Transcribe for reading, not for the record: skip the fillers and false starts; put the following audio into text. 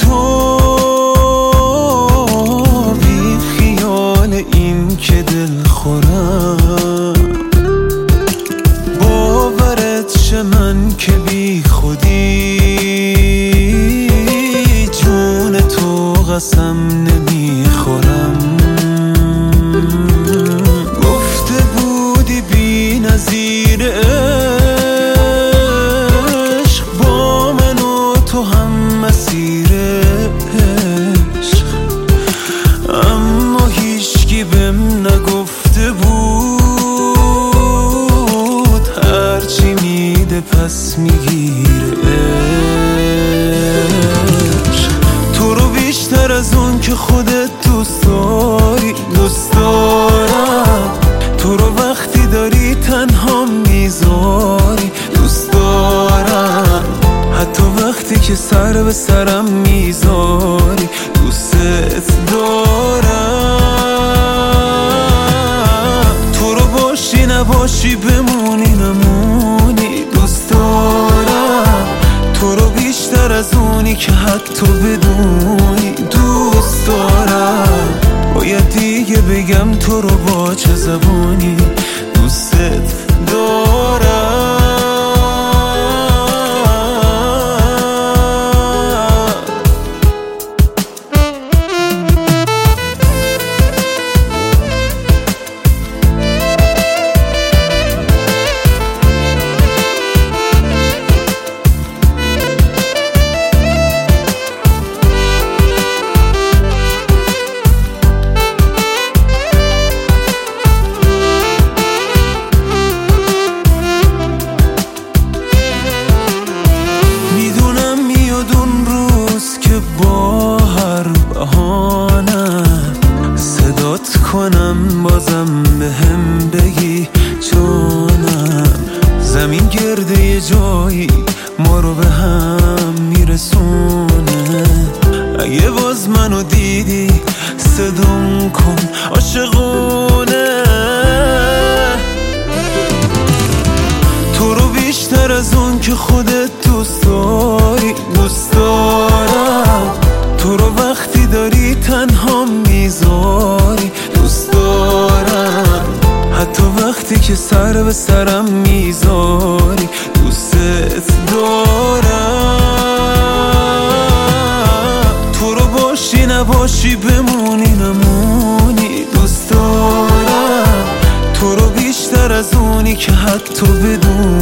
تو بی خیال این که دل خورم، باورت شه من که بی خودی جون تو قسم نمیخورم. گفته بودی بی نظیر عشق، با من و تو هم مسیر عشق، اما هیچکی بهم نگفته بود هرچی میده پس میگیره عشق. تو رو بیشتر از اون که خودت دوست داری دوست دارم، تو رو وقتی داری تنها میذاری دوست دارم، حتی وقتی که سر به سرم میذاری دوستت دارم. تو رو باشی نباشی بمونی نمونی دوست دارم، تو رو بیشتر از اونی که حتی بدونی دوست دارم. باید دیگه بگم تو رو با چه زبانی دوستت دارم. با هر بهانم صدات کنم بازم بهم بگی جانم، زمین گرده یه جایی ما رو به هم میرسونه. اگه باز منو دیدی صدام کن عاشقونه. تو رو بیشتر از اون که خودت دوست داری دوست دارم، تو رو وقتی داری تنها میذاری دوست دارم، حتی وقتی که سر به سرم میذاری دوستت دارم. تو رو باشی نباشی بمونی نمونی دوست دارم، تو رو بیشتر از اونی که حتی بدون